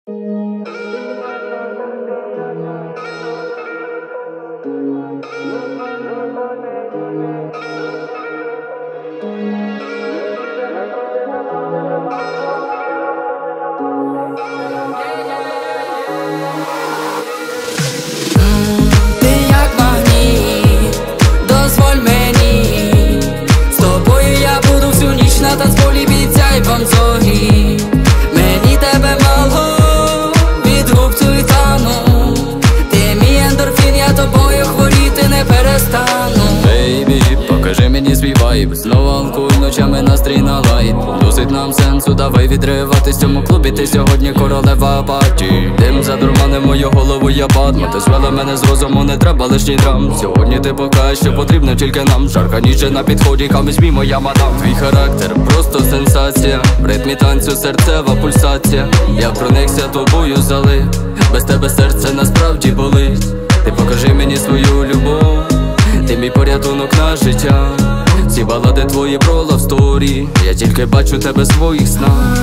На танцполі бійцяй вам зорі. Мені тебе мало, від губ цвітану. Ти мій ендорфін, я тобою хворіти не перестану. Бейбі, покажи мені свій вайб. Знову алкоголь, ночами настрій на лайт. Досить нам сенсу, давай відриватись. В цьому клубі ти сьогодні королева апатії. Дим задурманив мою голову, я Батман. Ти звела мене з розуму, не треба лишній драм. Сьогодні ти покажеш, що потрібно тільки нам. Жарка ніч на підході, камись мій, моя мадам. Твій характер просто сенсація. В ритмі танцю серцева пульсація. Я проникся тобою залив. Без тебе серце насправді болить. Ти покажи мені свою любов. Ти мій порятунок на життя. Ці балади твої про лавсторі. Я тільки бачу тебе в своїх снах.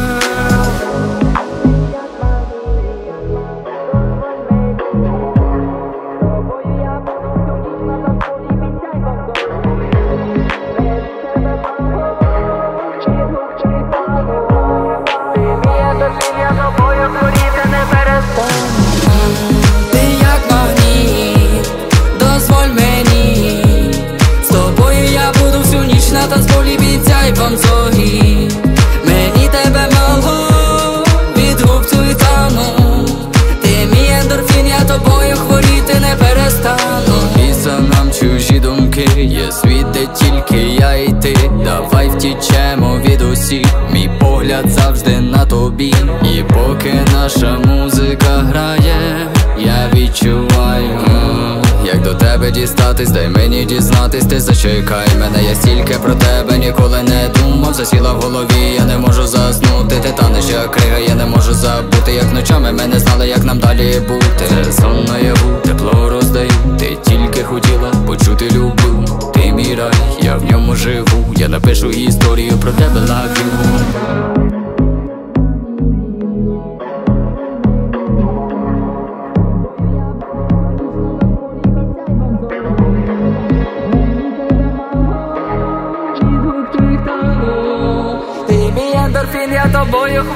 Ти як магніт, дозволь мені. З тобою я буду всю ніч на танцполі бійцяй вам зорі. Мені тебе мало, від губ цвітану. Ти мій ендорфін, я тобою хворіти не перестану. Ліса нам чужі думки, є світ, де тільки я і ти. Давай втічемо від усіх, мій погляд завжди на тобі. І поки наша музика грає, я відчуваю, як до тебе дістатись, дай мені дізнатись, ти зачекай мене. Я стільки про тебе ніколи не думав. Засіла в голові, я не можу заснути. Ти танеш як крига, я не можу забути. Як ночами ми не знали, як нам далі бути. Це сон наяву, тепло роздаю. Ти тільки хотіла почути люблю. Ти мій рай, я в ньому живу. Я напишу історію про тебе love you. Ти мій ендорфін, я тобою